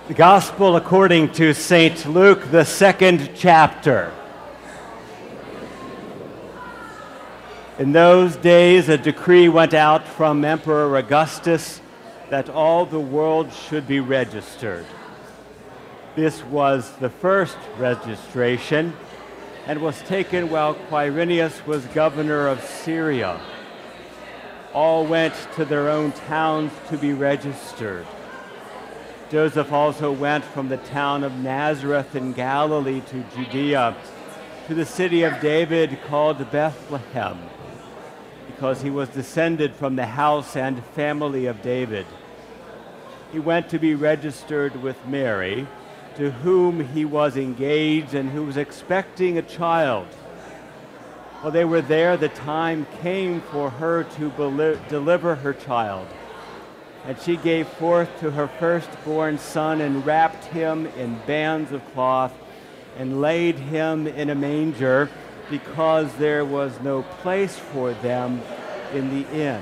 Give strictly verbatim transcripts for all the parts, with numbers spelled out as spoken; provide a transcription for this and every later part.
The Gospel according to Saint Luke, the second chapter. In those days, a decree went out from Emperor Augustus that all the world should be registered. This was the first registration and was taken while Quirinius was governor of Syria. All went to their own towns to be registered. Joseph also went from the town of Nazareth in Galilee to Judea, to the city of David called Bethlehem, because he was descended from the house and family of David. He went to be registered with Mary, to whom he was engaged and who was expecting a child. While they were there, the time came for her to beli- deliver her child. And she gave forth to her firstborn son and wrapped him in bands of cloth and laid him in a manger because there was no place for them in the inn.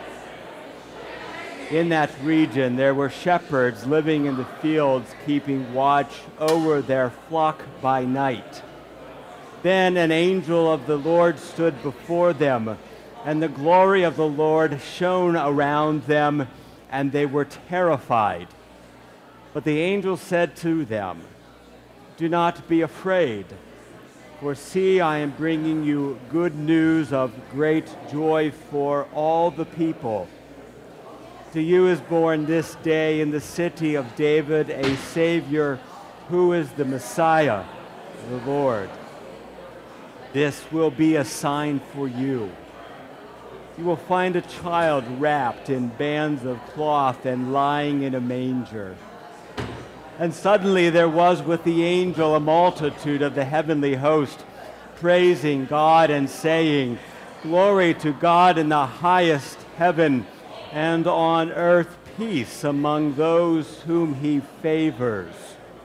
In that region there were shepherds living in the fields, keeping watch over their flock by night. Then an angel of the Lord stood before them, and the glory of the Lord shone around them, and they were terrified. But the angel said to them, "Do not be afraid, for see, I am bringing you good news of great joy for all the people. To you is born this day in the city of David a Savior, who is the Messiah, the Lord. This will be a sign for you. You will find a child wrapped in bands of cloth and lying in a manger." And suddenly there was with the angel a multitude of the heavenly host, praising God and saying, "Glory to God in the highest heaven, and on earth peace among those whom he favors."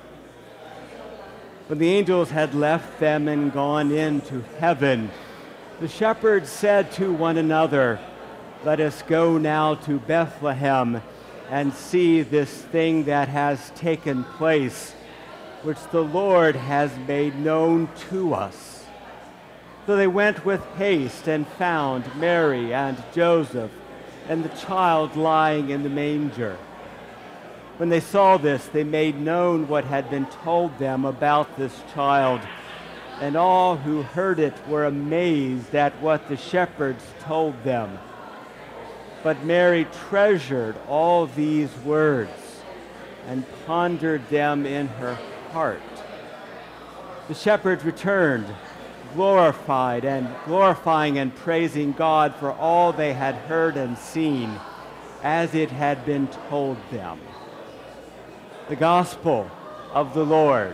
When the angels had left them and gone into heaven, the shepherds said to one another, "Let us go now to Bethlehem and see this thing that has taken place, which the Lord has made known to us." So they went with haste and found Mary and Joseph and the child lying in the manger. When they saw this, they made known what had been told them about this child. And all who heard it were amazed at what the shepherds told them. But Mary treasured all these words and pondered them in her heart. The shepherds returned, glorified and glorifying and praising God for all they had heard and seen, as it had been told them. The Gospel of the Lord.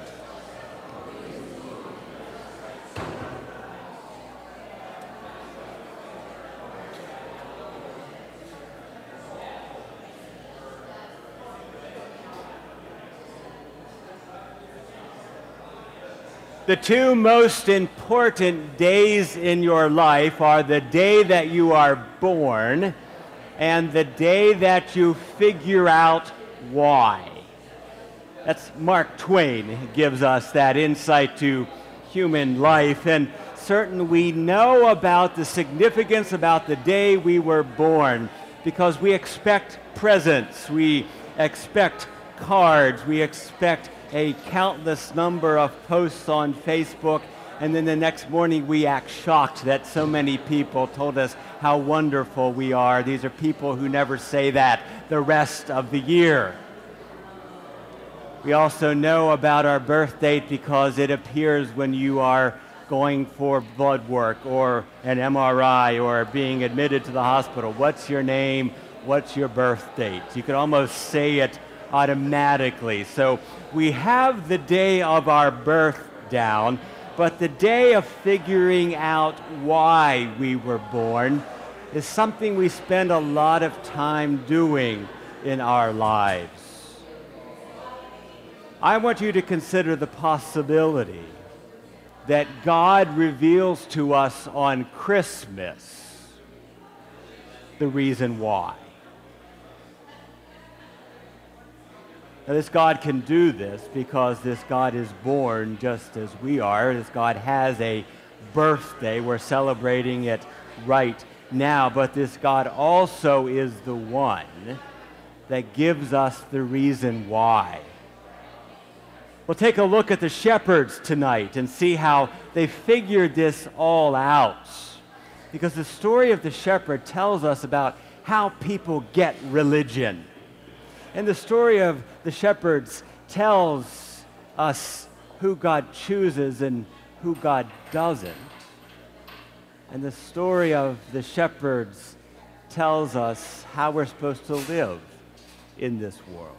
The two most important days in your life are the day that you are born and the day that you figure out why. That's Mark Twain gives us that insight to human life. And certain we know about the significance about the day we were born because we expect presents, we expect cards, we expect a countless number of posts on Facebook, and then the next morning we act shocked that so many people told us how wonderful we are. These are people who never say that the rest of the year. We also know about our birth date because it appears when you are going for blood work or an M R I or being admitted to the hospital. What's your name? What's your birth date? You could almost say it automatically. So we have the day of our birth down, but the day of figuring out why we were born is something we spend a lot of time doing in our lives. I want you to consider the possibility that God reveals to us on Christmas the reason why. Now, this God can do this because this God is born just as we are. This God has a birthday. We're celebrating it right now. But this God also is the one that gives us the reason why. We'll take a look at the shepherds tonight and see how they figured this all out. Because the story of the shepherd tells us about how people get religion. And the story of the shepherds tells us who God chooses and who God doesn't. And the story of the shepherds tells us how we're supposed to live in this world.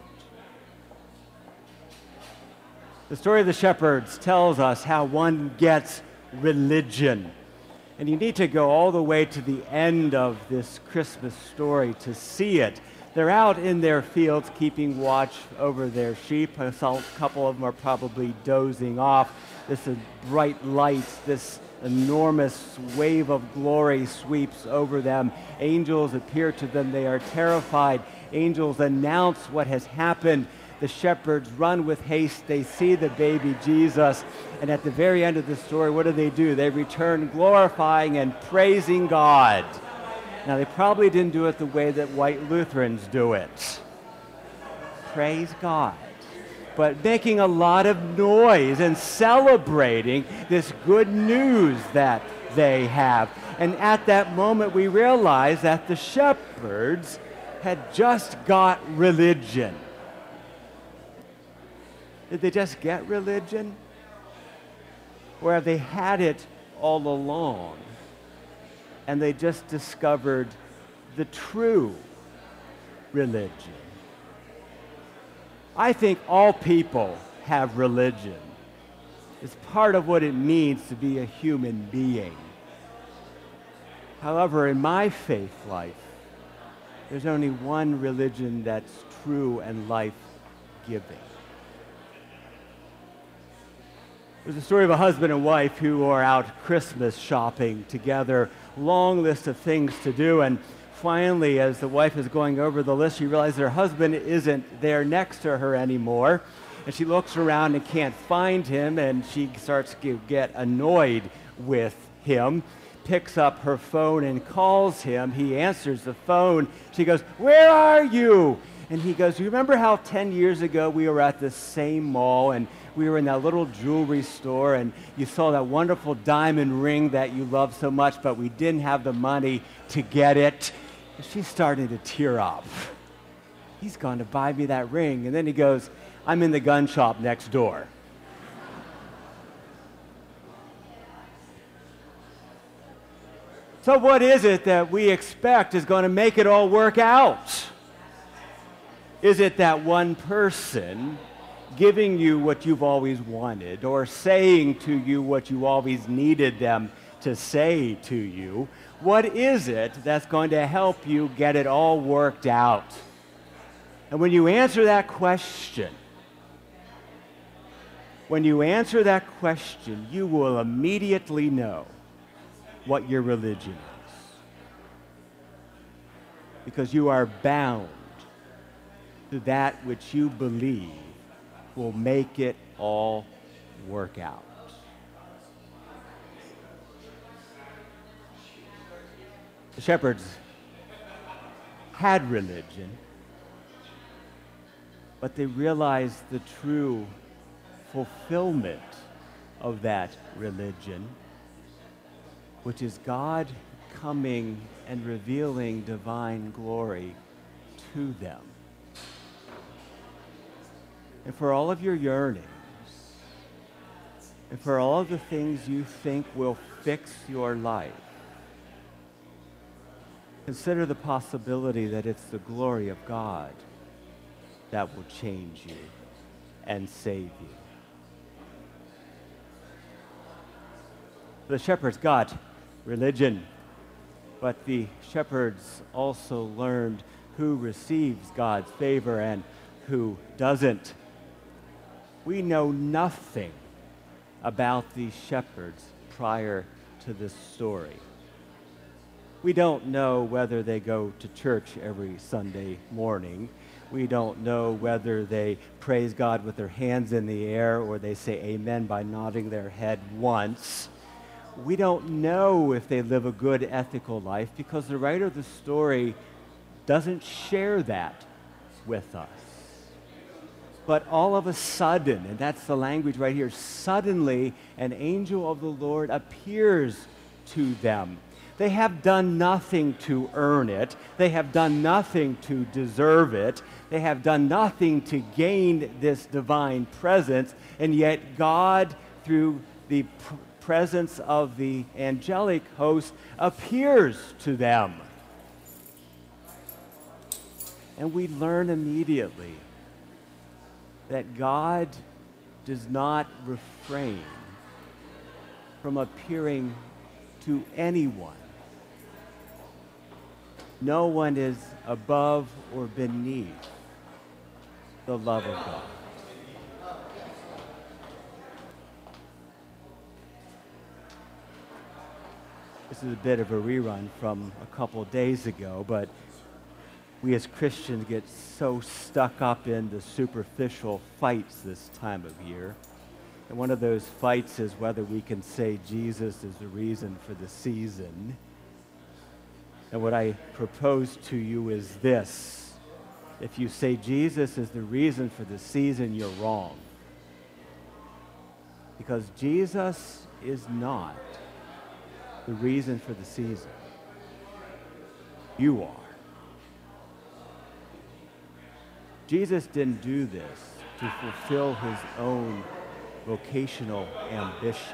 The story of the shepherds tells us how one gets religion. And you need to go all the way to the end of this Christmas story to see it. They're out in their fields keeping watch over their sheep. A couple of them are probably dozing off. This bright light, this enormous wave of glory sweeps over them. Angels appear to them. They are terrified. Angels announce what has happened. The shepherds run with haste. They see the baby Jesus. And at the very end of the story, what do they do? They return glorifying and praising God. Now, they probably didn't do it the way that white Lutherans do it. Praise God. But making a lot of noise and celebrating this good news that they have. And at that moment, we realize that the shepherds had just got religion. Did they just get religion? Or have they had it all along? And they just discovered the true religion. I think all people have religion. It's part of what it means to be a human being. However, in my faith life, there's only one religion that's true and life-giving. There's a story of a husband and wife who are out Christmas shopping together. Long list of things to do, and finally, as the wife is going over the list, she realizes her husband isn't there next to her anymore, and she looks around and can't find him, and she starts to get annoyed with him, picks up her phone and calls him. He answers the phone. She goes, "Where are you?" And he goes, "You remember how ten years ago we were at the same mall and we were in that little jewelry store and you saw that wonderful diamond ring that you love so much, but we didn't have the money to get it?" She's starting to tear up. He's going to buy me that ring. And then he goes, "I'm in the gun shop next door." So what is it that we expect is going to make it all work out? Is it that one person giving you what you've always wanted or saying to you what you always needed them to say to you? What is it that's going to help you get it all worked out? And when you answer that question, when you answer that question, you will immediately know what your religion is. Because you are bound to that which you believe will make it all work out. The shepherds had religion, but they realized the true fulfillment of that religion, which is God coming and revealing divine glory to them. And for all of your yearnings, and for all of the things you think will fix your life, consider the possibility that it's the glory of God that will change you and save you. The shepherds got religion, but the shepherds also learned who receives God's favor and who doesn't. We know nothing about these shepherds prior to this story. We don't know whether they go to church every Sunday morning. We don't know whether they praise God with their hands in the air or they say amen by nodding their head once. We don't know if they live a good ethical life because the writer of the story doesn't share that with us. But all of a sudden, and that's the language right here, suddenly an angel of the Lord appears to them. They have done nothing to earn it. They have done nothing to deserve it. They have done nothing to gain this divine presence. And yet God, through the pr- presence of the angelic host, appears to them. And we learn immediately that God does not refrain from appearing to anyone. No one is above or beneath the love of God. This is a bit of a rerun from a couple of days ago, but we as Christians get so stuck up in the superficial fights this time of year. And one of those fights is whether we can say Jesus is the reason for the season. And what I propose to you is this. If you say Jesus is the reason for the season, you're wrong. Because Jesus is not the reason for the season. You are. Jesus didn't do this to fulfill his own vocational ambitions.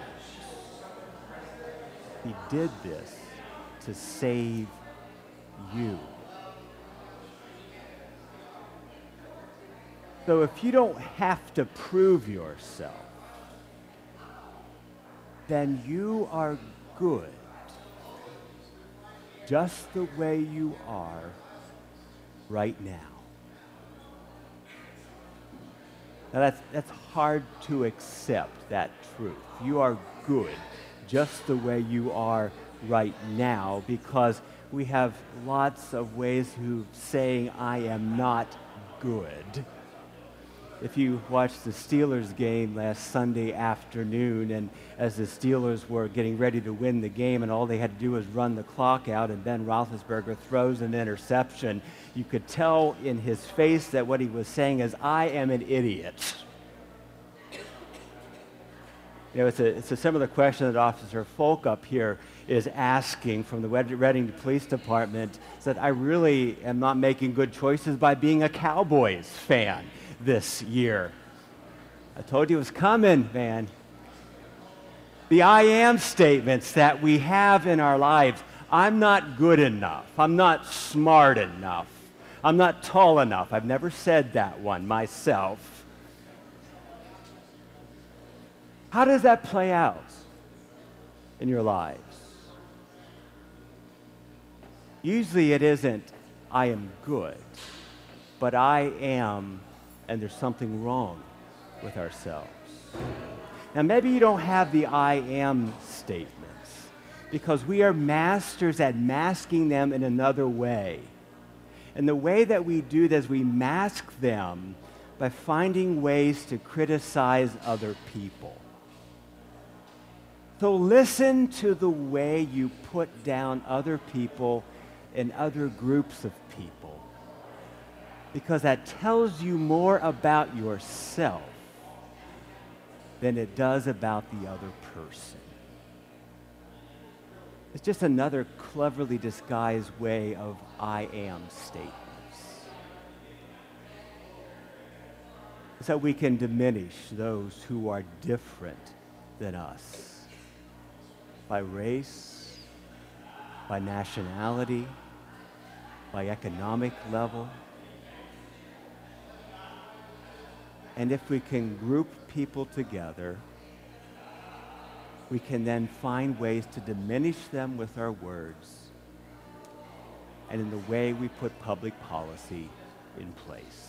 He did this to save you. So if you don't have to prove yourself, then you are good just the way you are right now. Now that's, that's hard to accept, that truth. You are good just the way you are right now, because we have lots of ways of saying I am not good. If you watched the Steelers game last Sunday afternoon, and as the Steelers were getting ready to win the game and all they had to do was run the clock out and Ben Roethlisberger throws an interception, you could tell in his face that what he was saying is, I am an idiot. You know, it's a, it's a similar question that Officer Folk up here is asking from the Reading Police Department, that I really am not making good choices by being a Cowboys fan this year. I told you it was coming, man. The I am statements that we have in our lives. I'm not good enough. I'm not smart enough. I'm not tall enough. I've never said that one myself. How does that play out in your lives? Usually it isn't, I am good, but I am, and there's something wrong with ourselves. Now, maybe you don't have the I am statements because we are masters at masking them in another way. And the way that we do this, we mask them by finding ways to criticize other people. So listen to the way you put down other people and other groups of people, because that tells you more about yourself than it does about the other person. It's just another cleverly disguised way of I am statements. So we can diminish those who are different than us by race, by nationality, by economic level. And if we can group people together, we can then find ways to diminish them with our words and in the way we put public policy in place.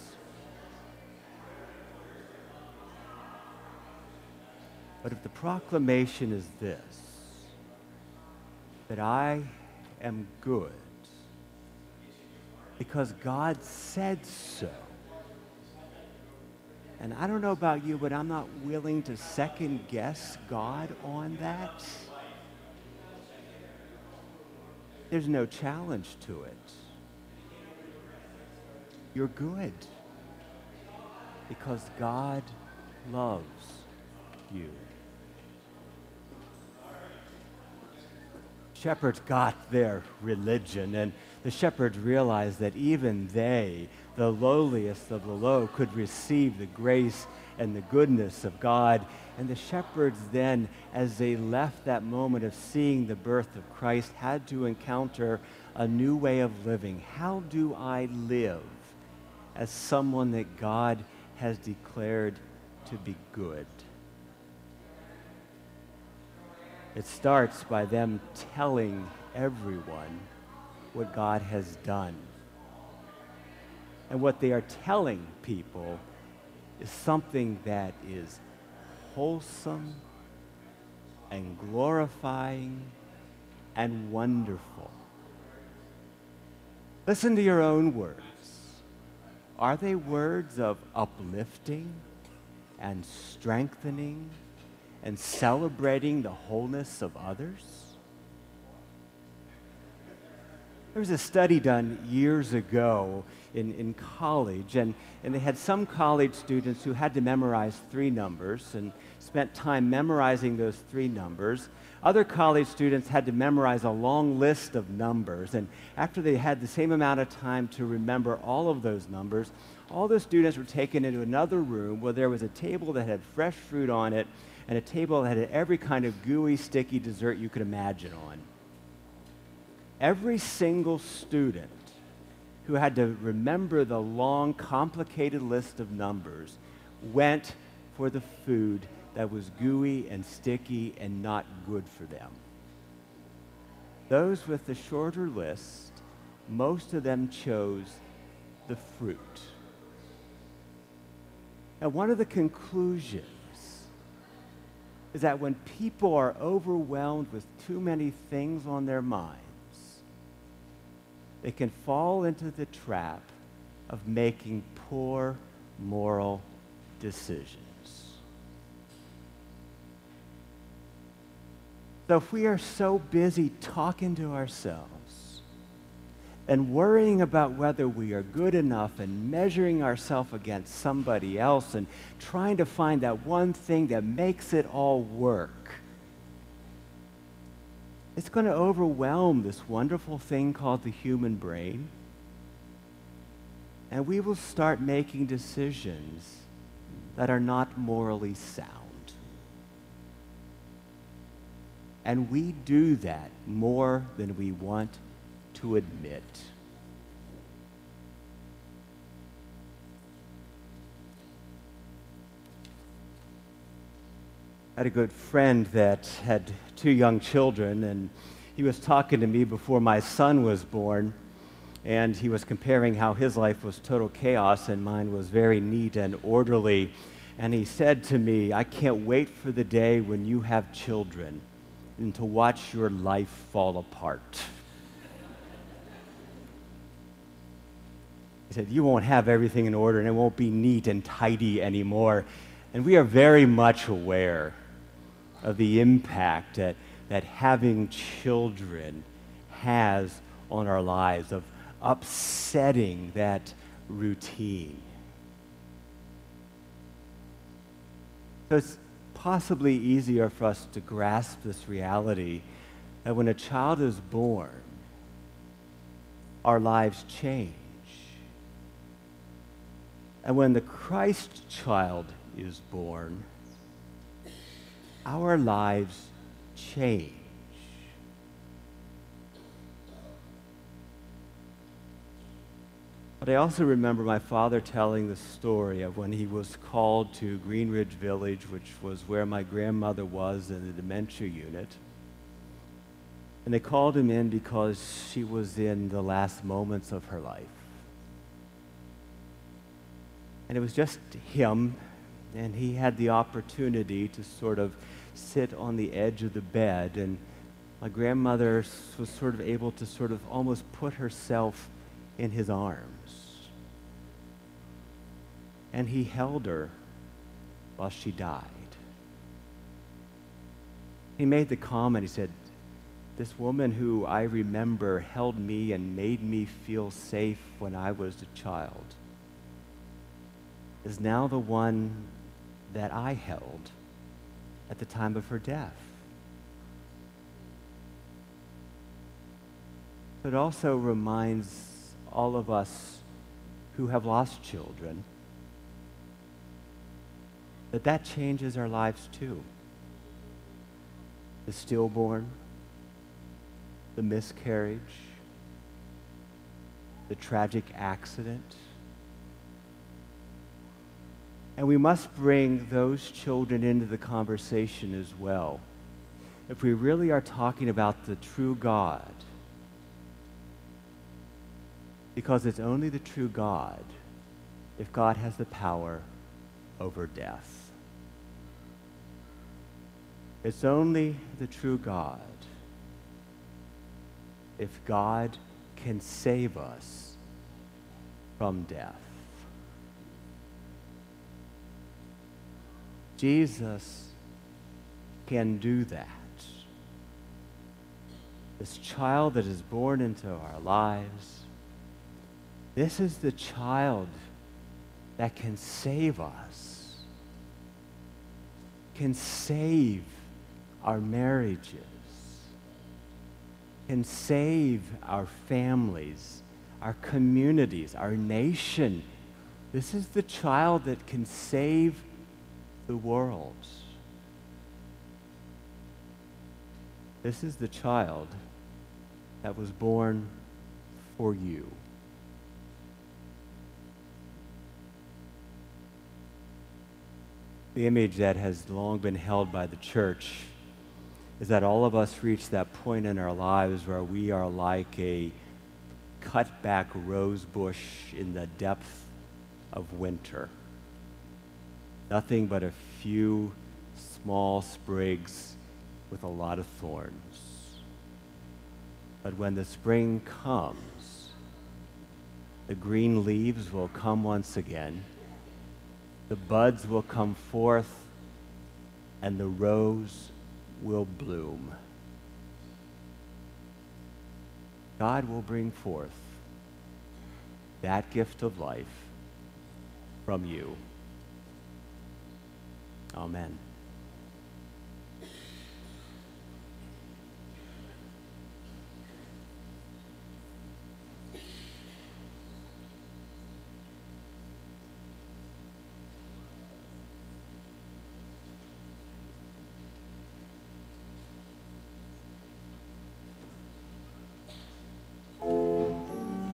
But if the proclamation is this, that I am good because God said so, And I don't know about you, but I'm not willing to second guess God on that. There's no challenge to it. You're good because God loves you. Shepherds got their religion, and the shepherds realized that even they, the lowliest of the low, could receive the grace and the goodness of God. And the shepherds then, as they left that moment of seeing the birth of Christ, had to encounter a new way of living. How do I live as someone that God has declared to be good? It starts by them telling everyone what God has done. And what they are telling people is something that is wholesome and glorifying and wonderful. Listen to your own words. Are they words of uplifting and strengthening and celebrating the wholeness of others? There was a study done years ago in, in college, and, and they had some college students who had to memorize three numbers and spent time memorizing those three numbers. Other college students had to memorize a long list of numbers, and after they had the same amount of time to remember all of those numbers, all the students were taken into another room where there was a table that had fresh fruit on it and a table that had every kind of gooey, sticky dessert you could imagine on. Every single student who had to remember the long, complicated list of numbers went for the food that was gooey and sticky and not good for them. Those with the shorter list, most of them chose the fruit. And one of the conclusions is that when people are overwhelmed with too many things on their minds, they can fall into the trap of making poor moral decisions. So if we are so busy talking to ourselves and worrying about whether we are good enough and measuring ourselves against somebody else and trying to find that one thing that makes it all work, it's going to overwhelm this wonderful thing called the human brain, and we will start making decisions that are not morally sound. And we do that more than we want to admit. I had a good friend that had two young children, and he was talking to me before my son was born, and he was comparing how his life was total chaos and mine was very neat and orderly. And he said to me, "I can't wait for the day when you have children and to watch your life fall apart." He said, "You won't have everything in order and it won't be neat and tidy anymore." And we are very much aware of the impact that, that having children has on our lives, of upsetting that routine. So it's possibly easier for us to grasp this reality that when a child is born, our lives change. And when the Christ child is born, our lives change. But I also remember my father telling the story of when he was called to Greenridge Village, which was where my grandmother was in the dementia unit. And they called him in because she was in the last moments of her life. And it was just him, and he had the opportunity to sort of sit on the edge of the bed, and my grandmother was sort of able to sort of almost put herself in his arms. And he held her while she died. He made the comment, he said, this woman who I remember held me and made me feel safe when I was a child is now the one that I held at the time of her death. It also reminds all of us who have lost children that that changes our lives too. The stillborn, the miscarriage, the tragic accident. And we must bring those children into the conversation as well. If we really are talking about the true God, because it's only the true God if God has the power over death. It's only the true God if God can save us from death. Jesus can do that. This child that is born into our lives, this is the child that can save us, can save our marriages, can save our families, our communities, our nation. This is the child that can save the world. This is the child that was born for you. The image that has long been held by the church is that all of us reach that point in our lives where we are like a cut back rose bush in the depth of winter. Nothing but a few small sprigs with a lot of thorns. But when the spring comes, the green leaves will come once again, the buds will come forth, and the rose will bloom. God will bring forth that gift of life from you. Amen.